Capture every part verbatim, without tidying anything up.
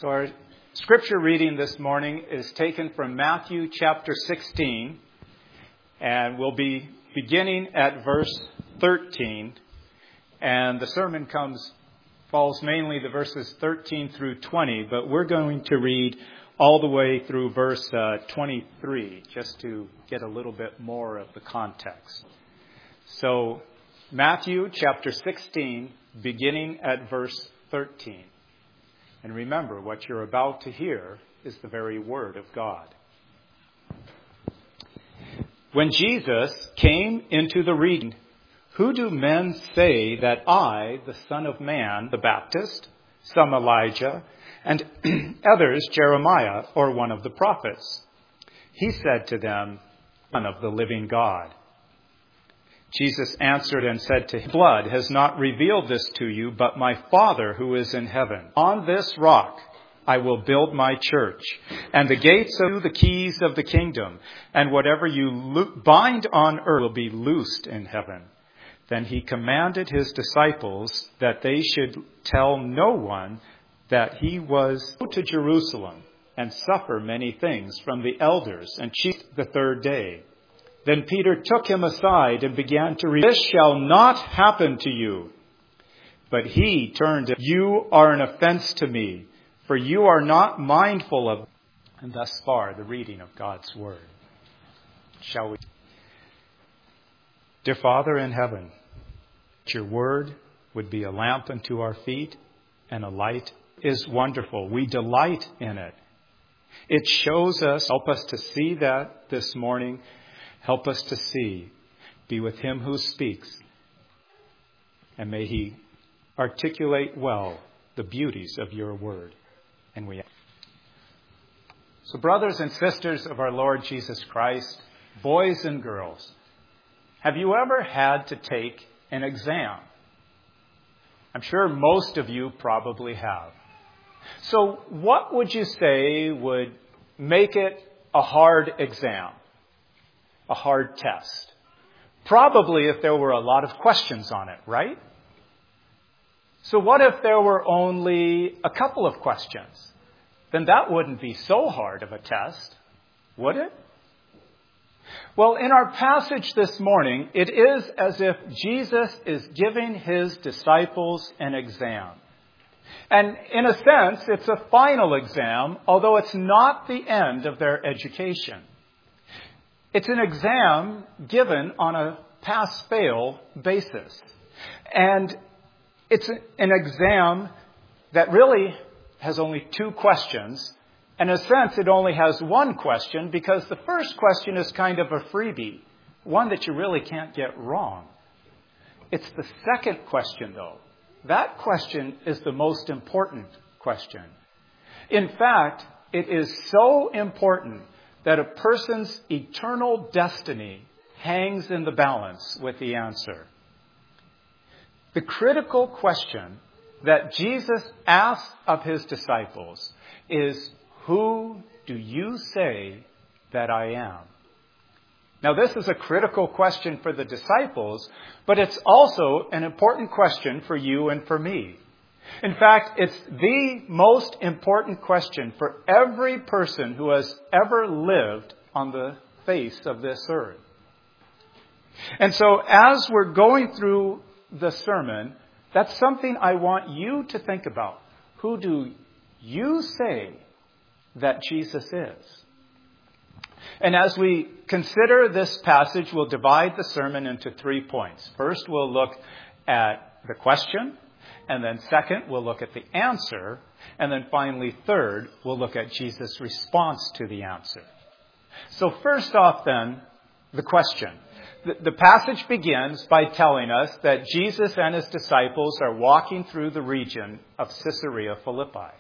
So our scripture reading this morning is taken from Matthew chapter sixteen, and we'll be beginning at verse thirteen. And the sermon comes falls mainly the verses thirteen through twenty, but we're going to read all the way through verse uh, twenty-three, just to get a little bit more of the context. So Matthew chapter sixteen, beginning at verse thirteen. And remember, what you're about to hear is the very word of God. When Jesus came into the region, who do men say that I, the Son of Man, the Baptist, some Elijah, and others Jeremiah, or one of the prophets? He said to them, Son of the living God. Jesus answered and said to him, Blood has not revealed this to you, but my Father who is in heaven. On this rock I will build my church, and the gates of the keys of the kingdom, and whatever you lo- bind on earth will be loosed in heaven. Then he commanded his disciples that they should tell no one that he was go to Jerusalem and suffer many things from the elders and chief the third day. Then Peter took him aside and began to read, This shall not happen to you. But he turned to him, You are an offense to me, for you are not mindful of... And thus far, the reading of God's word. Shall we? Dear Father in heaven, that your word would be a lamp unto our feet and a light is wonderful. We delight in it. It shows us, help us to see that this morning. Help us to see. Be with him who speaks. And may he articulate well the beauties of your word. And we. So brothers and sisters of our Lord Jesus Christ, boys and girls, have you ever had to take an exam? I'm sure most of you probably have. So what would you say would make it a hard exam? A hard test? Probably if there were a lot of questions on it, right? So what if there were only a couple of questions? Then that wouldn't be so hard of a test, would it? Well, in our passage this morning, it is as if Jesus is giving his disciples an exam. And in a sense, it's a final exam, although it's not the end of their education. It's an exam given on a pass-fail basis. And it's an exam that really has only two questions. In a sense, it only has one question because the first question is kind of a freebie, one that you really can't get wrong. It's the second question, though. That question is the most important question. In fact, it is so important that a person's eternal destiny hangs in the balance with the answer. The critical question that Jesus asked of his disciples is, Who do you say that I am? Now, this is a critical question for the disciples, but it's also an important question for you and for me. In fact, it's the most important question for every person who has ever lived on the face of this earth. And so as we're going through the sermon, that's something I want you to think about. Who do you say that Jesus is? And as we consider this passage, we'll divide the sermon into three points. First, we'll look at the question. And then second, we'll look at the answer. And then finally, third, we'll look at Jesus' response to the answer. So first off then, the question. The, the passage begins by telling us that Jesus and his disciples are walking through the region of Caesarea Philippi.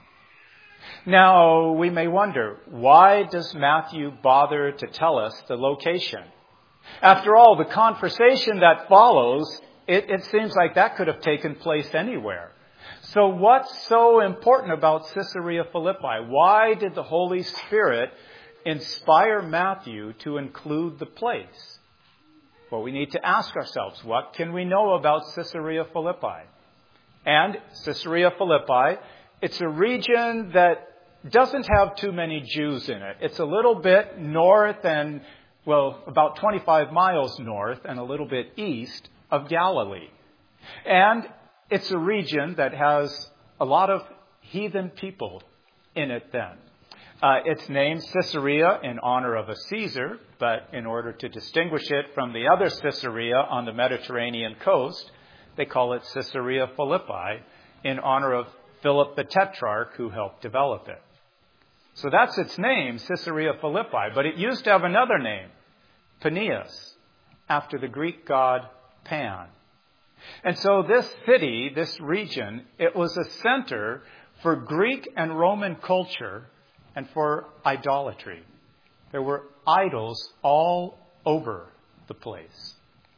Now, we may wonder, why does Matthew bother to tell us the location? After all, the conversation that follows, It, it seems like that could have taken place anywhere. So what's so important about Caesarea Philippi? Why did the Holy Spirit inspire Matthew to include the place? Well, we need to ask ourselves, what can we know about Caesarea Philippi? And Caesarea Philippi, it's a region that doesn't have too many Jews in it. It's a little bit north and, well, about twenty-five miles north and a little bit east of Galilee. And it's a region that has a lot of heathen people in it then. Uh, it's named Caesarea in honor of a Caesar, but in order to distinguish it from the other Caesarea on the Mediterranean coast, they call it Caesarea Philippi in honor of Philip the Tetrarch who helped develop it. So that's its name, Caesarea Philippi, but it used to have another name, Paneas, after the Greek god Pan. And so this city, this region, it was a center for Greek and Roman culture and for idolatry. There were idols all over the place.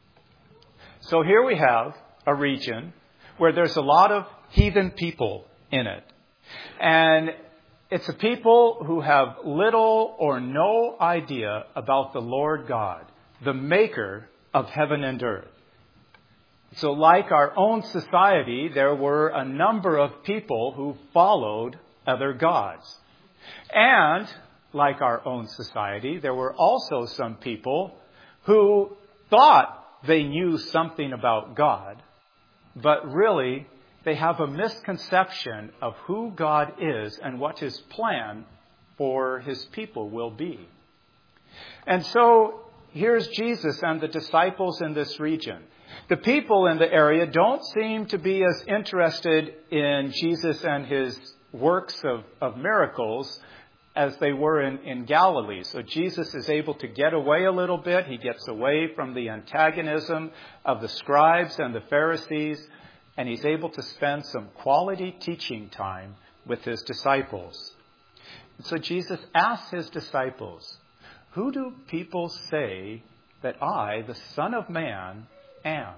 So here we have a region where there's a lot of heathen people in it. And it's a people who have little or no idea about the Lord God, the maker of heaven and earth. So like our own society, there were a number of people who followed other gods. And like our own society, there were also some people who thought they knew something about God, but really they have a misconception of who God is and what his plan for his people will be. And so here's Jesus and the disciples in this region. The people in the area don't seem to be as interested in Jesus and his works of, of miracles as they were in, in Galilee. So Jesus is able to get away a little bit. He gets away from the antagonism of the scribes and the Pharisees, and he's able to spend some quality teaching time with his disciples. And so Jesus asks his disciples, "Who do people say that I, the Son of Man, am?"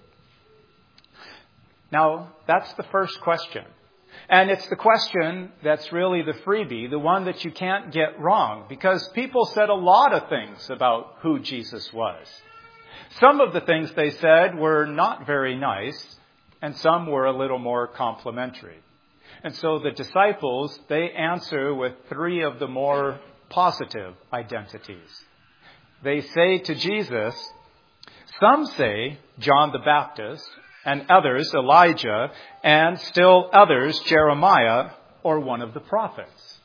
Now, that's the first question. And it's the question that's really the freebie, the one that you can't get wrong, because people said a lot of things about who Jesus was. Some of the things they said were not very nice, and some were a little more complimentary. And so the disciples, they answer with three of the more positive identities. They say to Jesus, some say John the Baptist, and others Elijah, and still others Jeremiah, or one of the prophets.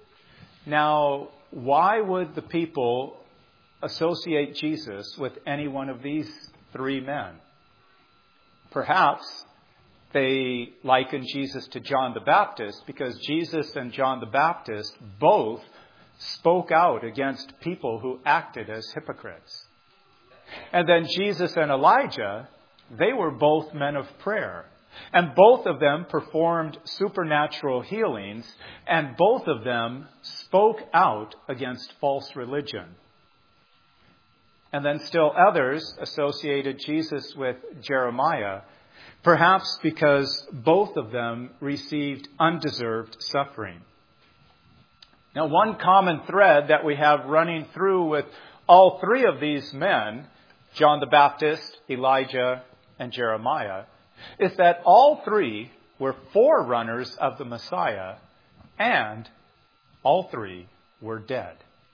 Now, why would the people associate Jesus with any one of these three men? Perhaps they liken Jesus to John the Baptist because Jesus and John the Baptist both spoke out against people who acted as hypocrites. And then Jesus and Elijah, they were both men of prayer. And both of them performed supernatural healings. And both of them spoke out against false religion. And then still others associated Jesus with Jeremiah, perhaps because both of them received undeserved suffering. Now, one common thread that we have running through with all three of these men, John the Baptist, Elijah, and Jeremiah, is that all three were forerunners of the Messiah, and all three were dead.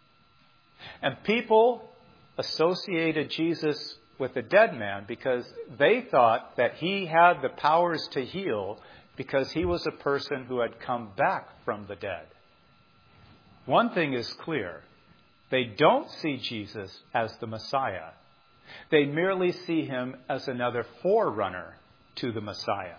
And people associated Jesus with a dead man because they thought that he had the powers to heal because he was a person who had come back from the dead. One thing is clear. They don't see Jesus as the Messiah. They merely see him as another forerunner to the Messiah.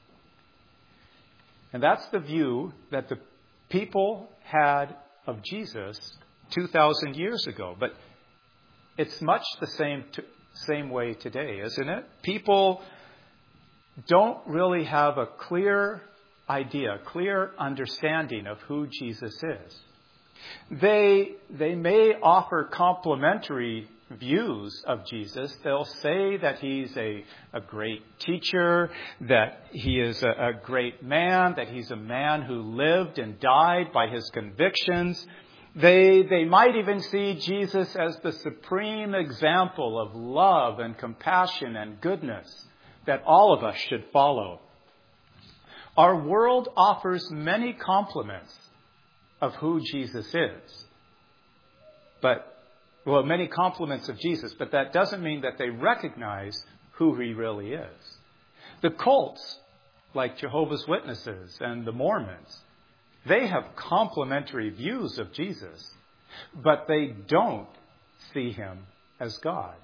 And that's the view that the people had of Jesus two thousand years ago. But it's much the same to, same way today, isn't it? People don't really have a clear idea, clear understanding of who Jesus is. They, they may offer complimentary views of Jesus. They'll say that he's a, a great teacher, that he is a, a great man, that he's a man who lived and died by his convictions. They, they might even see Jesus as the supreme example of love and compassion and goodness that all of us should follow. Our world offers many compliments of who Jesus is. But, well, many compliments of Jesus, but that doesn't mean that they recognize who he really is. The cults, like Jehovah's Witnesses and the Mormons, they have complimentary views of Jesus, but they don't see him as God.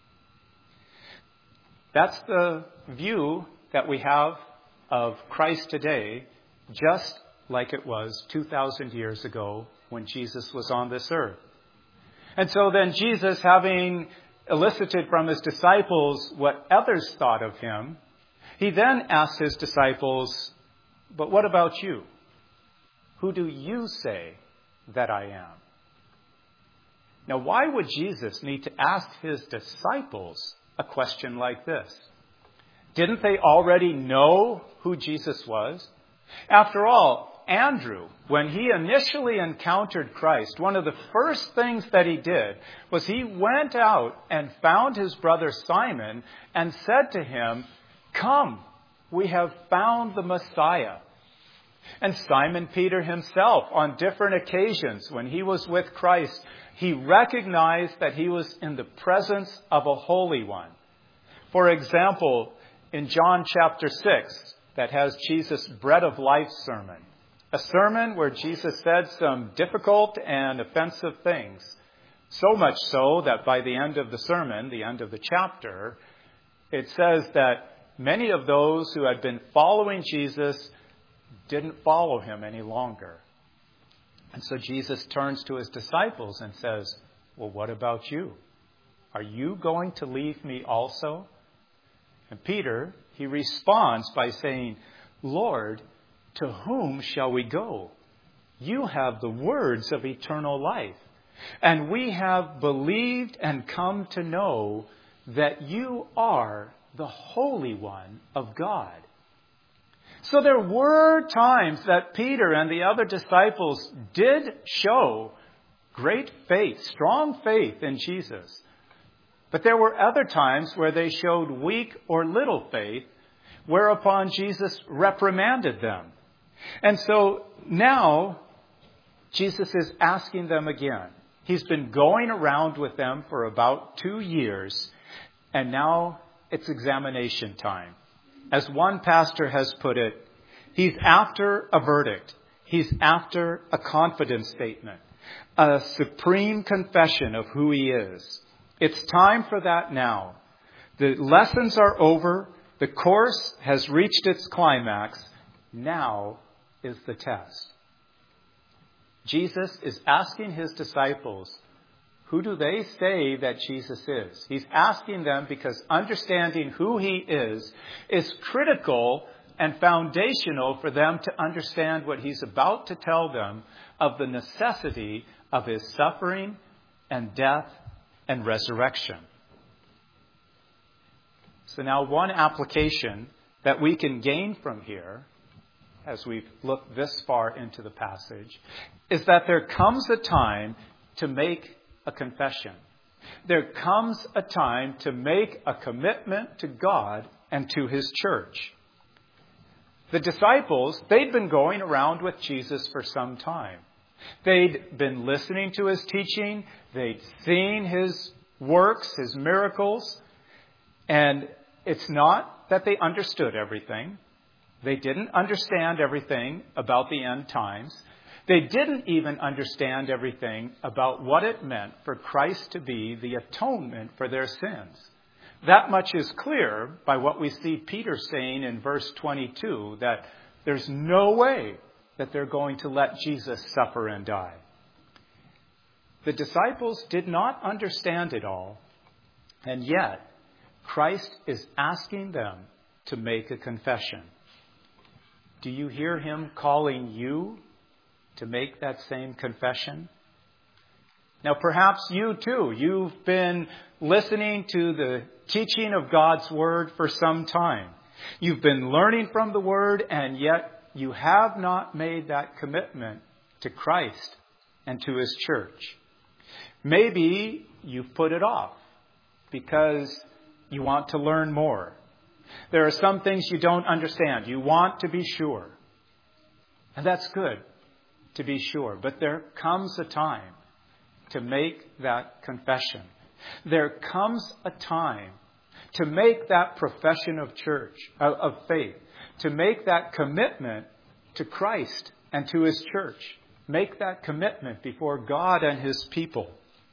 That's the view that we have of Christ today, just like it was two thousand years ago when Jesus was on this earth. And so then Jesus, having elicited from his disciples what others thought of him, he then asked his disciples, but what about you? Who do you say that I am? Now, why would Jesus need to ask his disciples a question like this? Didn't they already know who Jesus was? After all, Andrew, when he initially encountered Christ, one of the first things that he did was he went out and found his brother Simon and said to him, "Come, we have found the Messiah." And Simon Peter himself, on different occasions when he was with Christ, he recognized that he was in the presence of a Holy One. For example, in John chapter six, that has Jesus' Bread of Life sermon, a sermon where Jesus said some difficult and offensive things, so much so that by the end of the sermon, the end of the chapter, it says that many of those who had been following Jesus didn't follow him any longer. And so Jesus turns to his disciples and says, well, what about you? Are you going to leave me also? And Peter, he responds by saying, Lord, to whom shall we go? You have the words of eternal life. And we have believed and come to know that you are the Holy One of God. So there were times that Peter and the other disciples did show great faith, strong faith in Jesus. But there were other times where they showed weak or little faith, whereupon Jesus reprimanded them. And so now Jesus is asking them again. He's been going around with them for about two years, and now it's examination time. As one pastor has put it, he's after a verdict. He's after a confidence statement, a supreme confession of who he is. It's time for that now. The lessons are over. The course has reached its climax. Now is the test. Jesus is asking his disciples, who do they say that Jesus is? He's asking them because understanding who he is is critical and foundational for them to understand what he's about to tell them of the necessity of his suffering and death and resurrection. So now one application that we can gain from here, as we've looked this far into the passage, is that there comes a time to make a confession. There comes a time to make a commitment to God and to his church. The disciples, they'd been going around with Jesus for some time. They'd been listening to his teaching. They'd seen his works, his miracles. And it's not that they understood everything. They didn't understand everything about the end times. They didn't even understand everything about what it meant for Christ to be the atonement for their sins. That much is clear by what we see Peter saying in verse twenty-two, that there's no way that they're going to let Jesus suffer and die. The disciples did not understand it all, and yet Christ is asking them to make a confession. Do you hear him calling you to make that same confession? Now, perhaps you too, you've been listening to the teaching of God's Word for some time. You've been learning from the Word, and yet you have not made that commitment to Christ and to his church. Maybe you've put it off because you want to learn more. There are some things you don't understand. You want to be sure. And that's good. to be sure. But there comes a time to make that confession. There comes a time to make that profession of church, of, of faith, to make that commitment to Christ and to His church. Make that commitment before God and His people.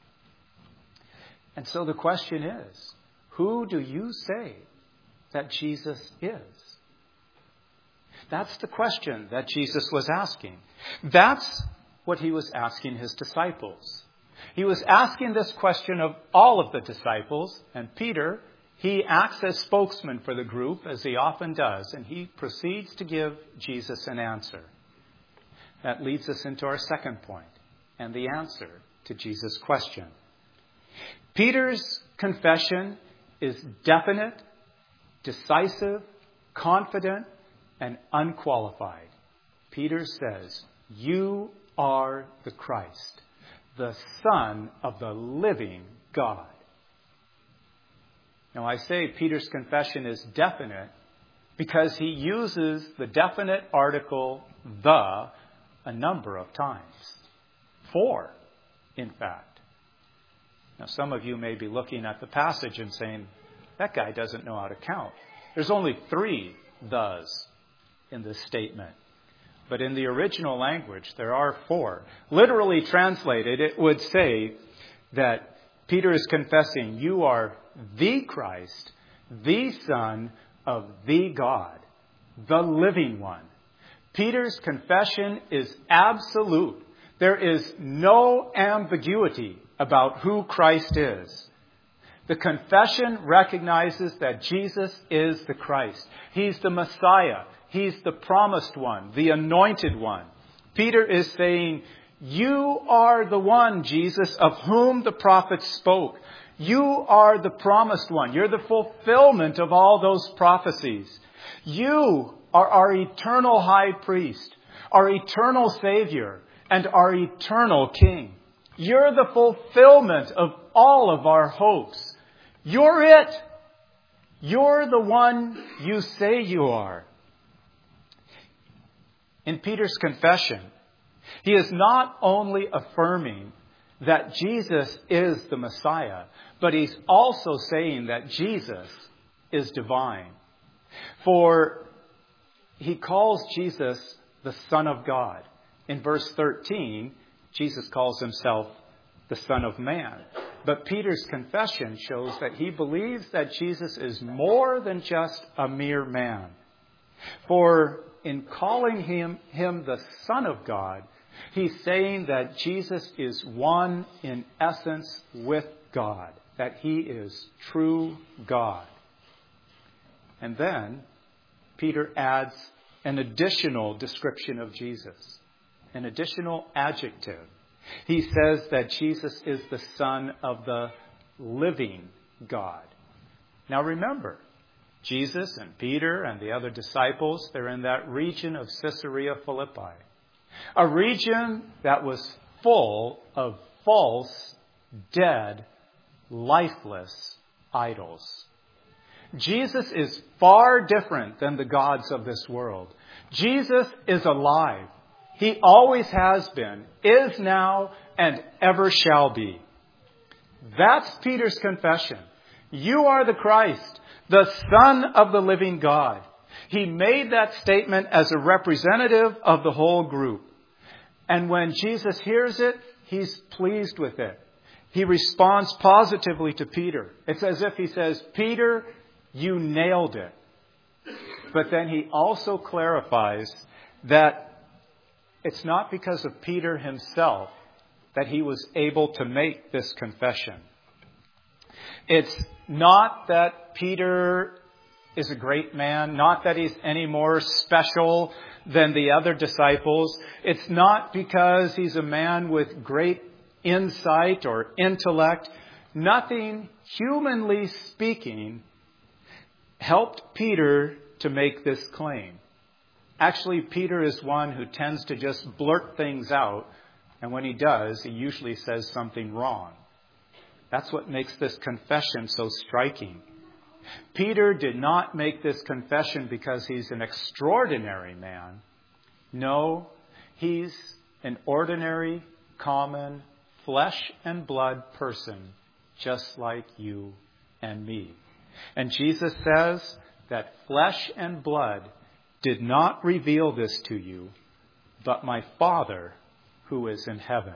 And so the question is, who do you say that Jesus is? That's the question that Jesus was asking. That's what He was asking His disciples. He was asking this question of all of the disciples, and Peter, he acts as spokesman for the group, as he often does, and he proceeds to give Jesus an answer. That leads us into our second point, and the answer to Jesus' question. Peter's confession is definite, decisive, confident, and unqualified. Peter says, "You are the Christ, the Son of the living God." Now, I say Peter's confession is definite because he uses the definite article "the" a number of times. Four, in fact. Now, some of you may be looking at the passage and saying, that guy doesn't know how to count. There's only three "thes" in this statement. But in the original language, there are four. Literally translated, it would say that Peter is confessing, you are the Christ, the Son of the God, the living one. Peter's confession is absolute. There is no ambiguity about who Christ is. The confession recognizes that Jesus is the Christ. He's the Messiah. He's the promised one, the anointed one. Peter is saying, you are the one, Jesus, of whom the prophets spoke. You are the promised one. You're the fulfillment of all those prophecies. You are our eternal high priest, our eternal Savior, and our eternal King. You're the fulfillment of all of our hopes. You're it. You're the one you say you are. In Peter's confession, he is not only affirming that Jesus is the Messiah, but he's also saying that Jesus is divine. For he calls Jesus the Son of God. In verse thirteen, Jesus calls himself the Son of Man. But Peter's confession shows that he believes that Jesus is more than just a mere man. For in calling him, him the Son of God, he's saying that Jesus is one in essence with God, that he is true God. And then Peter adds an additional description of Jesus, an additional adjective. He says that Jesus is the Son of the living God. Now remember, Jesus and Peter and the other disciples, they're in that region of Caesarea Philippi. A region that was full of false, dead, lifeless idols. Jesus is far different than the gods of this world. Jesus is alive. He always has been, is now, and ever shall be. That's Peter's confession. You are the Christ, the Son of the living God. He made that statement as a representative of the whole group. And when Jesus hears it, he's pleased with it. He responds positively to Peter. It's as if he says, Peter, you nailed it. But then he also clarifies that it's not because of Peter himself that he was able to make this confession. It's not that Peter is a great man, not that he's any more special than the other disciples. It's not because he's a man with great insight or intellect. Nothing, humanly speaking, helped Peter to make this claim. Actually, Peter is one who tends to just blurt things out, and when he does, he usually says something wrong. That's what makes this confession so striking. Peter did not make this confession because he's an extraordinary man. No, he's an ordinary, common, flesh and blood person, just like you and me. And Jesus says that flesh and blood did not reveal this to you, but my Father who is in heaven.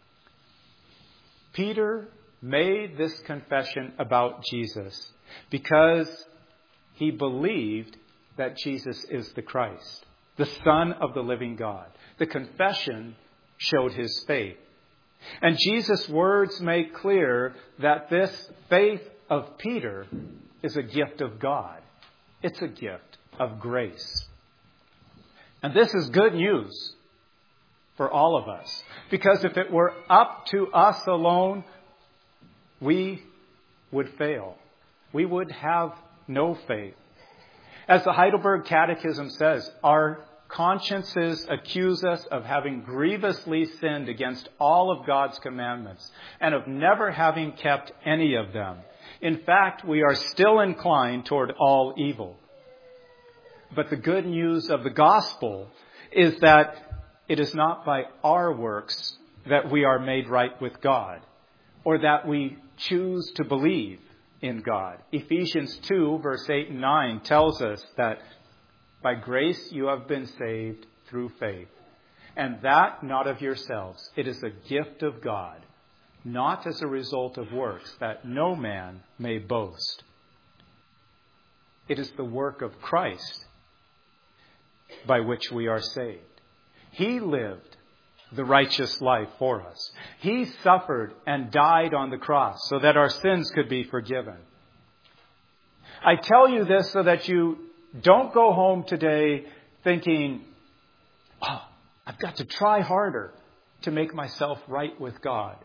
Peter made this confession about Jesus because he believed that Jesus is the Christ, the Son of the living God. The confession showed his faith. And Jesus' words make clear that this faith of Peter is a gift of God. It's a gift of grace. And this is good news for all of us. Because if it were up to us alone, we would fail. We would have no faith. As the Heidelberg Catechism says, our consciences accuse us of having grievously sinned against all of God's commandments and of never having kept any of them. In fact, we are still inclined toward all evil. But the good news of the gospel is that it is not by our works that we are made right with God, or that we choose to believe in God. Ephesians two, verse eight and nine tells us that by grace you have been saved through faith, and that not of yourselves. It is a gift of God, not as a result of works, that no man may boast. It is the work of Christ by which we are saved. He lived the righteous life for us. He suffered and died on the cross so that our sins could be forgiven. I tell you this so that you don't go home today thinking, oh, I've got to try harder to make myself right with God.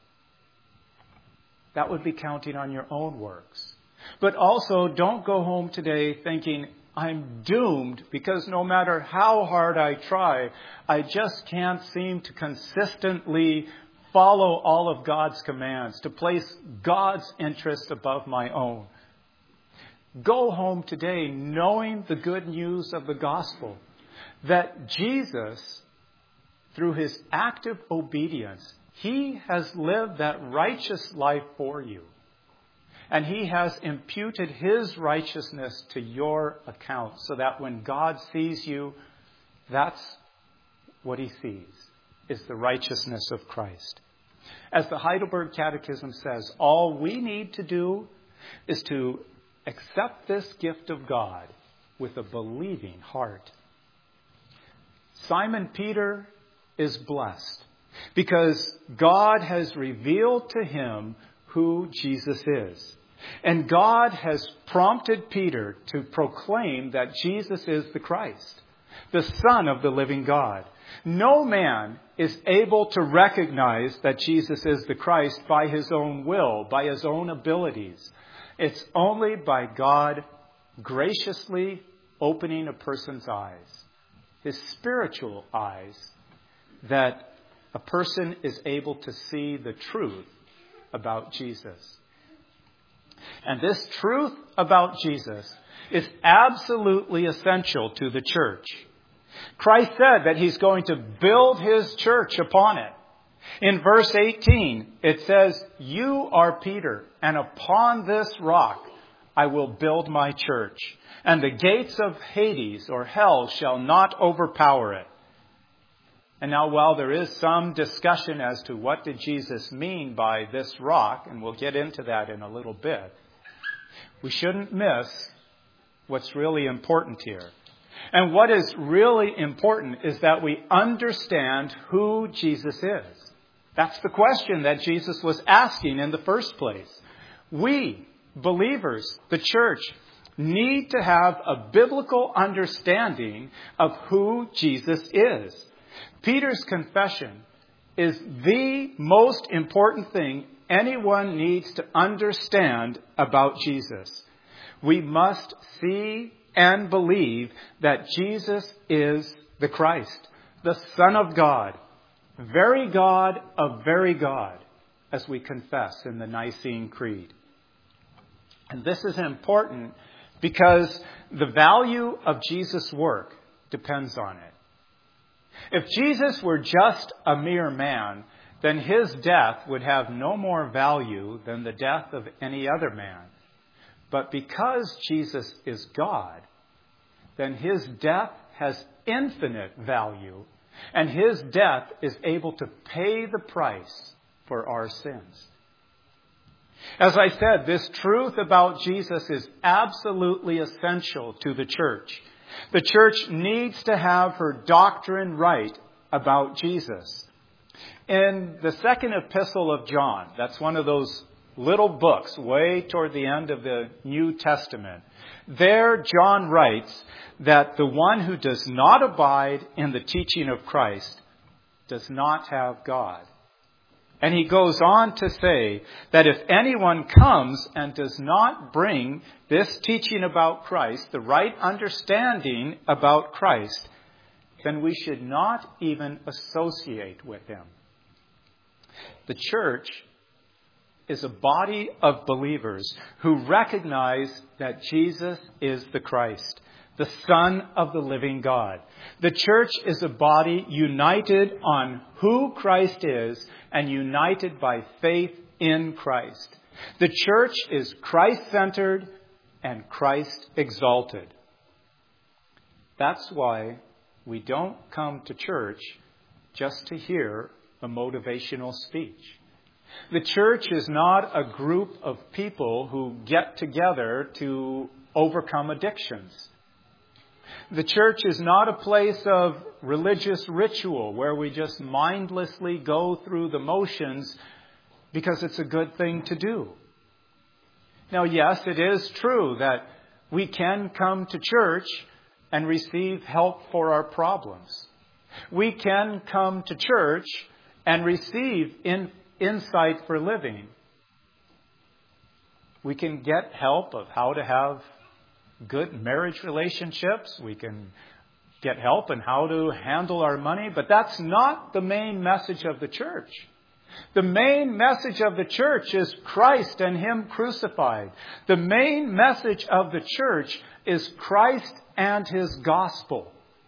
That would be counting on your own works. But also don't go home today thinking, I'm doomed because no matter how hard I try, I just can't seem to consistently follow all of God's commands, to place God's interest above my own. Go home today knowing the good news of the gospel, that Jesus, through his active obedience, he has lived that righteous life for you. And he has imputed his righteousness to your account so that when God sees you, that's what he sees, is the righteousness of Christ. As the Heidelberg Catechism says, all we need to do is to accept this gift of God with a believing heart. Simon Peter is blessed because God has revealed to him who Jesus is. And God has prompted Peter to proclaim that Jesus is the Christ, the Son of the living God. No man is able to recognize that Jesus is the Christ by his own will, by his own abilities. It's only by God graciously opening a person's eyes, his spiritual eyes, that a person is able to see the truth about Jesus. And this truth about Jesus is absolutely essential to the church. Christ said that he's going to build his church upon it. In verse eighteen, it says, "You are Peter, and upon this rock I will build my church, and the gates of Hades or hell shall not overpower it." And now, while there is some discussion as to what did Jesus mean by this rock, and we'll get into that in a little bit, we shouldn't miss what's really important here. And what is really important is that we understand who Jesus is. That's the question that Jesus was asking in the first place. We, believers, the church, need to have a biblical understanding of who Jesus is. Peter's confession is the most important thing anyone needs to understand about Jesus. We must see and believe that Jesus is the Christ, the Son of God, very God of very God, as we confess in the Nicene Creed. And this is important because the value of Jesus' work depends on it. If Jesus were just a mere man, then his death would have no more value than the death of any other man. But because Jesus is God, then his death has infinite value, and his death is able to pay the price for our sins. As I said, this truth about Jesus is absolutely essential to the church. The church needs to have her doctrine right about Jesus. In the second epistle of John, that's one of those little books way toward the end of the New Testament, there John writes that the one who does not abide in the teaching of Christ does not have God. And he goes on to say that if anyone comes and does not bring this teaching about Christ, the right understanding about Christ, then we should not even associate with him. The church is a body of believers who recognize that Jesus is the Christ, the Son of the living God. The church is a body united on who Christ is and united by faith in Christ. The church is Christ-centered and Christ-exalted. That's why we don't come to church just to hear a motivational speech. The church is not a group of people who get together to overcome addictions. The church is not a place of religious ritual where we just mindlessly go through the motions because it's a good thing to do. Now, yes, it is true that we can come to church and receive help for our problems. We can come to church and receive in, insight for living. We can get help of how to have good marriage relationships. We can get help in how to handle our money. But that's not the main message of the church. The main message of the church is Christ and Him crucified. The main message of the church is Christ and His gospel.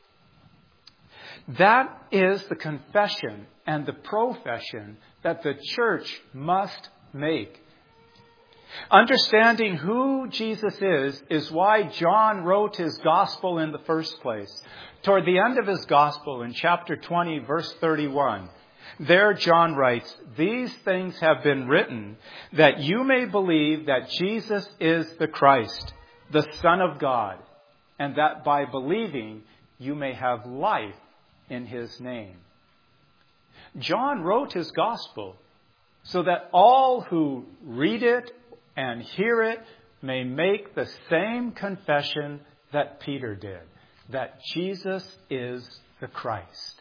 That is the confession and the profession that the church must make. Understanding who Jesus is is why John wrote his gospel in the first place. Toward the end of his gospel in chapter twenty, verse thirty-one, there John writes, "These things have been written that you may believe that Jesus is the Christ, the Son of God, and that by believing you may have life in His name." John wrote his gospel so that all who read it and hear it may make the same confession that Peter did, that Jesus is the Christ.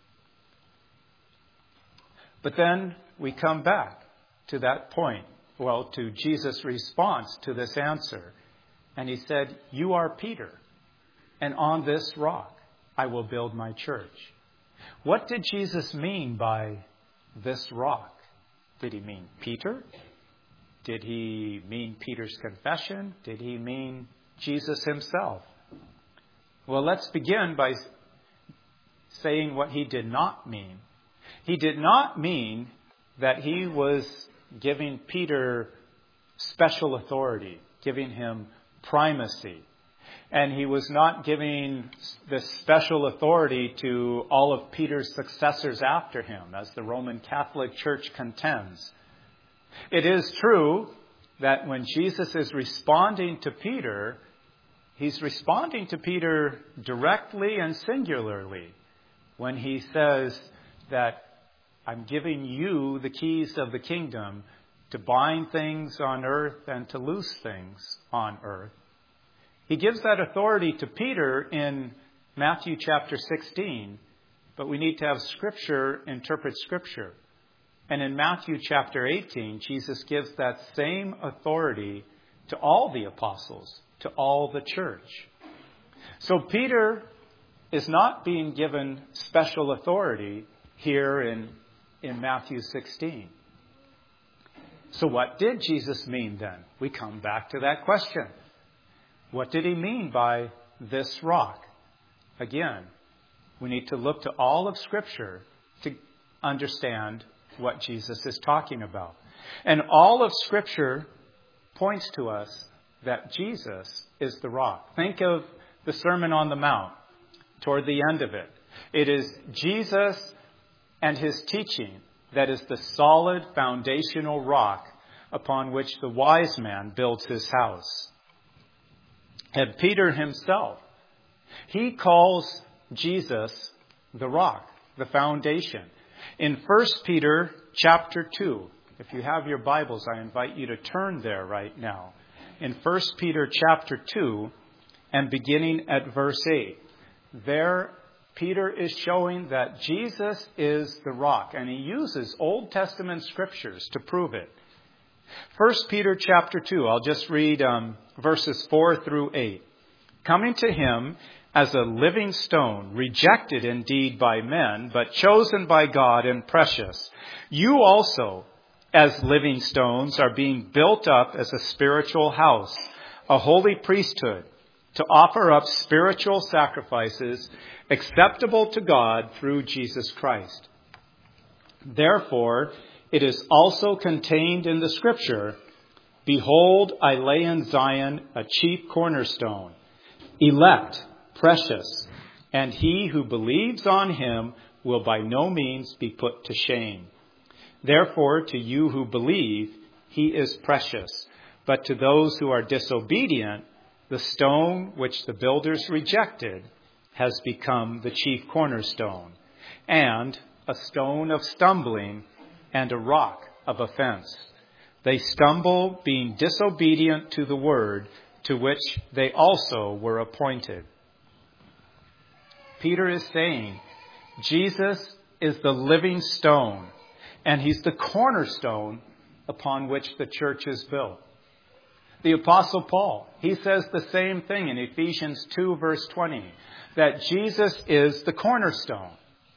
But then we come back to that point, well, to Jesus' response to this answer. And He said, "You are Peter, and on this rock I will build my church." What did Jesus mean by this rock? Did He mean Peter? Did He mean Peter's confession? Did He mean Jesus Himself? Well, let's begin by saying what He did not mean. He did not mean that He was giving Peter special authority, giving him primacy. And He was not giving this special authority to all of Peter's successors after him, as the Roman Catholic Church contends. It is true that when Jesus is responding to Peter, He's responding to Peter directly and singularly when He says that I'm giving you the keys of the kingdom to bind things on earth and to loose things on earth. He gives that authority to Peter in Matthew chapter sixteen, but we need to have Scripture interpret Scripture. And in Matthew chapter eighteen, Jesus gives that same authority to all the apostles, to all the church. So Peter is not being given special authority here in, in Matthew sixteen. So what did Jesus mean then? We come back to that question. What did He mean by this rock? Again, We need to look to all of Scripture to understand what Jesus is talking about. And all of Scripture points to us that Jesus is the rock. Think of the Sermon on the Mount toward the end of it. It is Jesus and his teaching that is the solid foundational rock upon which the wise man builds his house. And Peter himself, he calls Jesus the rock, the foundation. In First Peter chapter two, if you have your Bibles, I invite you to turn there right now. In First Peter chapter two, and beginning at verse eight, there Peter is showing that Jesus is the rock, and he uses Old Testament scriptures to prove it. First Peter chapter two, I'll just read um, verses four through eight. Coming to him as a living stone, rejected indeed by men, but chosen by God and precious. You also, as living stones, are being built up as a spiritual house, a holy priesthood, to offer up spiritual sacrifices acceptable to God through Jesus Christ. Therefore, it is also contained in the Scripture, behold, I lay in Zion a chief cornerstone, elect, precious, and he who believes on him will by no means be put to shame. Therefore, to you who believe, he is precious. But to those who are disobedient, the stone which the builders rejected has become the chief cornerstone, and a stone of stumbling and a rock of offense. They stumble, being disobedient to the word to which they also were appointed. Peter is saying Jesus is the living stone, and he's the cornerstone upon which the church is built. The Apostle Paul, he says the same thing in Ephesians two, verse twenty, that Jesus is the cornerstone.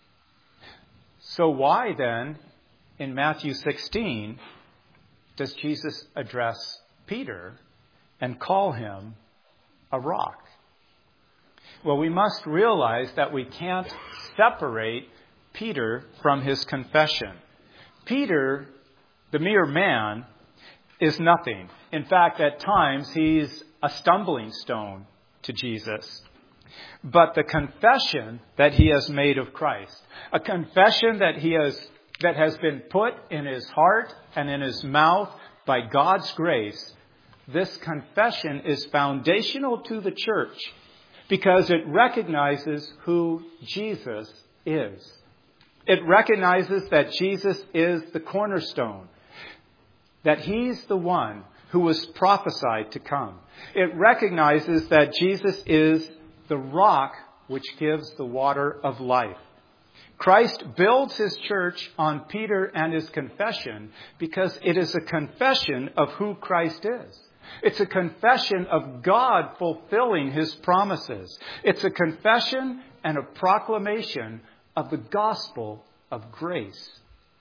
So why then, in Matthew sixteen, does Jesus address Peter and call him a rock? Well, we must realize that we can't separate Peter from his confession. Peter, the mere man, is nothing. In fact, at times, he's a stumbling stone to Jesus. But the confession that he has made of Christ, a confession that he has that has been put in his heart and in his mouth by God's grace, this confession is foundational to the church because it recognizes who Jesus is. It recognizes that Jesus is the cornerstone, that he's the one who was prophesied to come. It recognizes that Jesus is the rock which gives the water of life. Christ builds his church on Peter and his confession because it is a confession of who Christ is. It's a confession of God fulfilling his promises. It's a confession and a proclamation of the gospel of grace.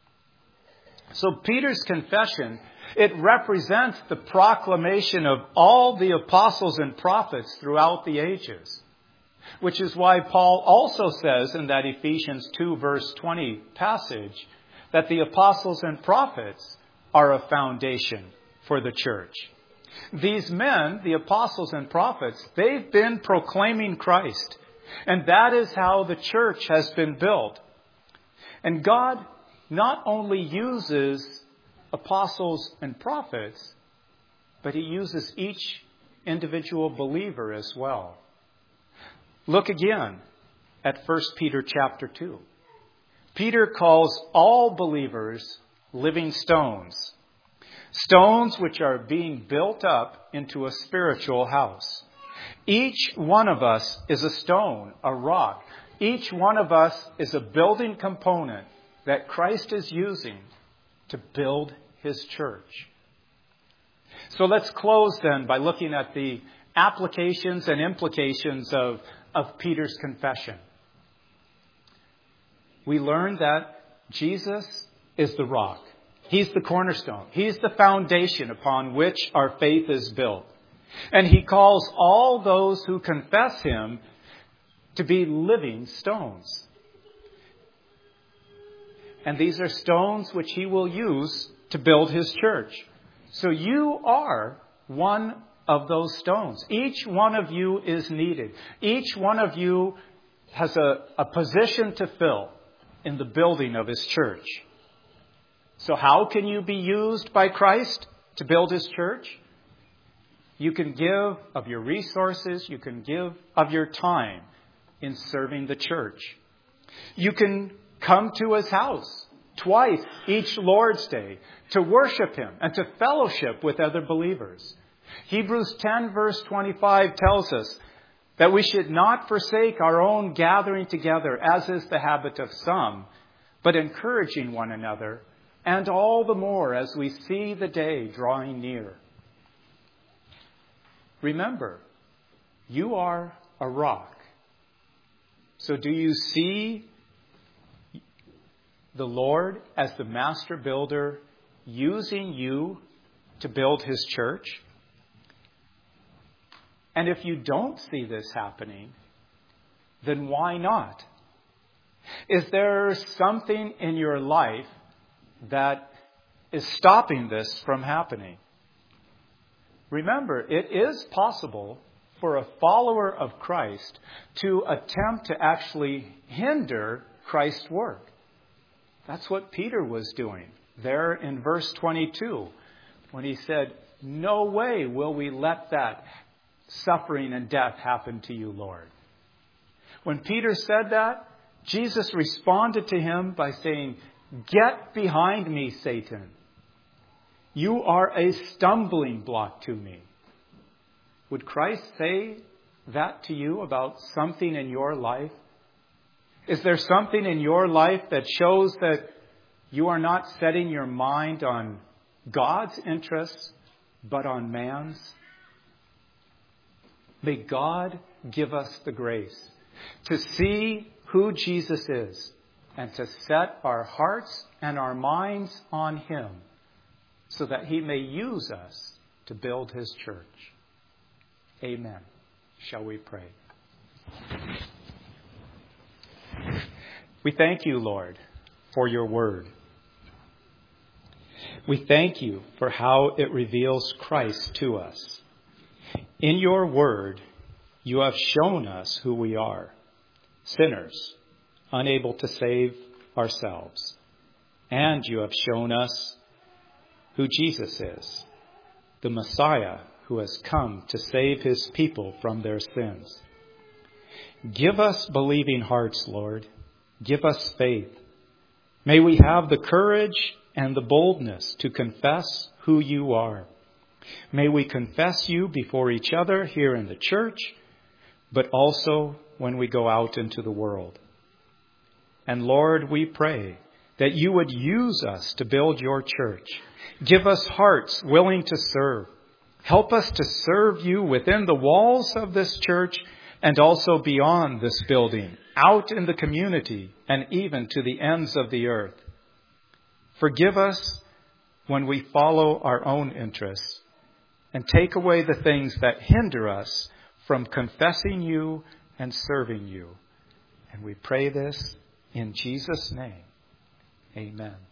So Peter's confession, it represents the proclamation of all the apostles and prophets throughout the ages. Which is why Paul also says in that Ephesians two verse twenty passage that the apostles and prophets are a foundation for the church. These men, the apostles and prophets, they've been proclaiming Christ. And that is how the church has been built. And God not only uses apostles and prophets, but he uses each individual believer as well. Look again at First Peter chapter two. Peter calls all believers living stones. Stones which are being built up into a spiritual house. Each one of us is a stone, a rock. Each one of us is a building component that Christ is using to build his church. So let's close then by looking at the applications and implications of, of Peter's confession. We learned that Jesus is the rock. He's the cornerstone. He's the foundation upon which our faith is built. And he calls all those who confess him to be living stones. And these are stones which he will use to build his church. So you are one of those stones. Each one of you is needed. Each one of you has a, a position to fill in the building of his church. So how can you be used by Christ to build his church? You can give of your resources. You can give of your time in serving the church. You can come to his house twice each Lord's Day to worship him and to fellowship with other believers. Hebrews ten verse twenty-five tells us that we should not forsake our own gathering together, as is the habit of some, but encouraging one another, and all the more as we see the day drawing near. Remember, you are a rock. So do you see the Lord as the master builder using you to build his church? And if you don't see this happening, then why not? Is there something in your life that is stopping this from happening? Remember, it is possible for a follower of Christ to attempt to actually hinder Christ's work. That's what Peter was doing there in verse twenty-two, when he said, "No way will we let that suffering and death happen to you, Lord." When Peter said that, Jesus responded to him by saying, "Get behind me, Satan. You are a stumbling block to me." Would Christ say that to you about something in your life? Is there something in your life that shows that you are not setting your mind on God's interests, but on man's? May God give us the grace to see who Jesus is and to set our hearts and our minds on him so that he may use us to build his church. Amen. Shall we pray? We thank you, Lord, for your word. We thank you for how it reveals Christ to us. In your word, you have shown us who we are, sinners, unable to save ourselves. And you have shown us who Jesus is, the Messiah who has come to save his people from their sins. Give us believing hearts, Lord. Give us faith. May we have the courage and the boldness to confess who you are. May we confess you before each other here in the church, but also when we go out into the world. And Lord, we pray that you would use us to build your church. Give us hearts willing to serve. Help us to serve you within the walls of this church and also beyond this building, out in the community and even to the ends of the earth. Forgive us when we follow our own interests and take away the things that hinder us from confessing you and serving you. And we pray this in Jesus' name. Amen.